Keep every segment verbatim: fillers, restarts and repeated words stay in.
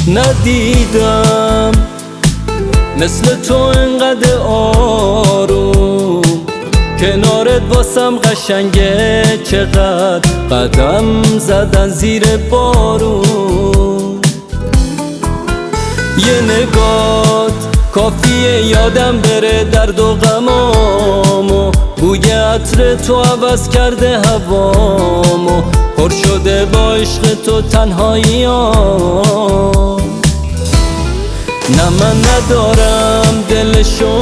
ندیدم مثل تو انقدر آروم، کنارت واسم قشنگه چقدر قدم زدن زیر بارون. یه نگات کافیه یادم بره درد و غمامو، بوی عطر تو عوض کرده هوامو، پر شده با عشق تو تنهاییام. نه من ندارم دلشو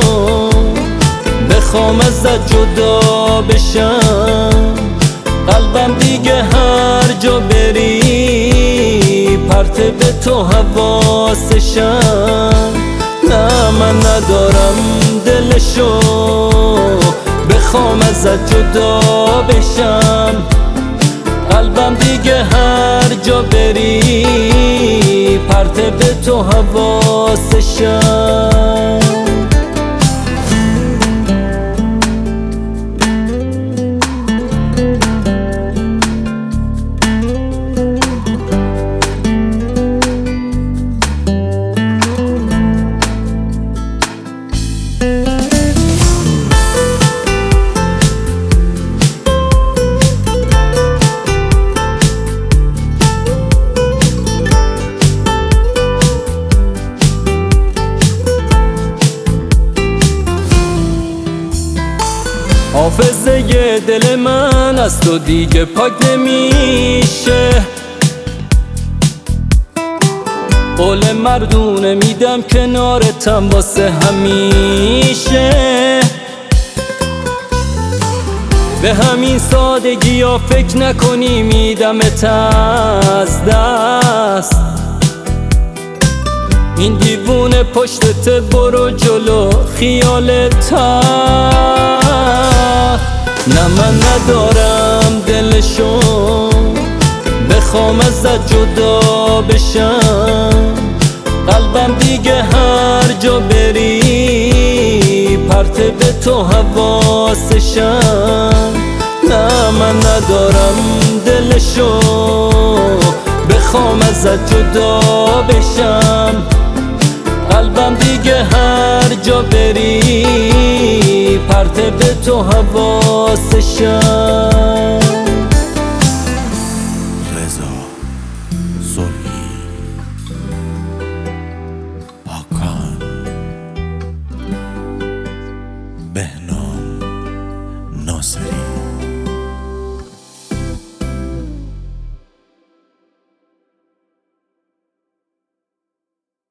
بخوام ازت جدا بشم، قلبم دیگه هر جا بری پرت به تو حواسشم. نه من ندارم دلشو بخوام ازت جدا بشم، قلبم دیگه هر جا بری پرت به تو حواسشم. حافظه دل من از تو دیگه پاک نمیشه، قول مردونه میدم کنارتم واسه همیشه. به همین سادگی ها فکر نکنی میدمت از دست، این دیوونه پشتت برو جلو خیالت هست. نه من ندارم دلشو بخوام ازت جدا بشم، قلبم دیگه هر جا بری پرت به تو حواسشم. نه من ندارم دلشو بخوام ازت جدا بشم، قلبم دیگه هر جا بری پرت به تو حواسشم. رضا صلحی، پاکان، بهنام ناصری.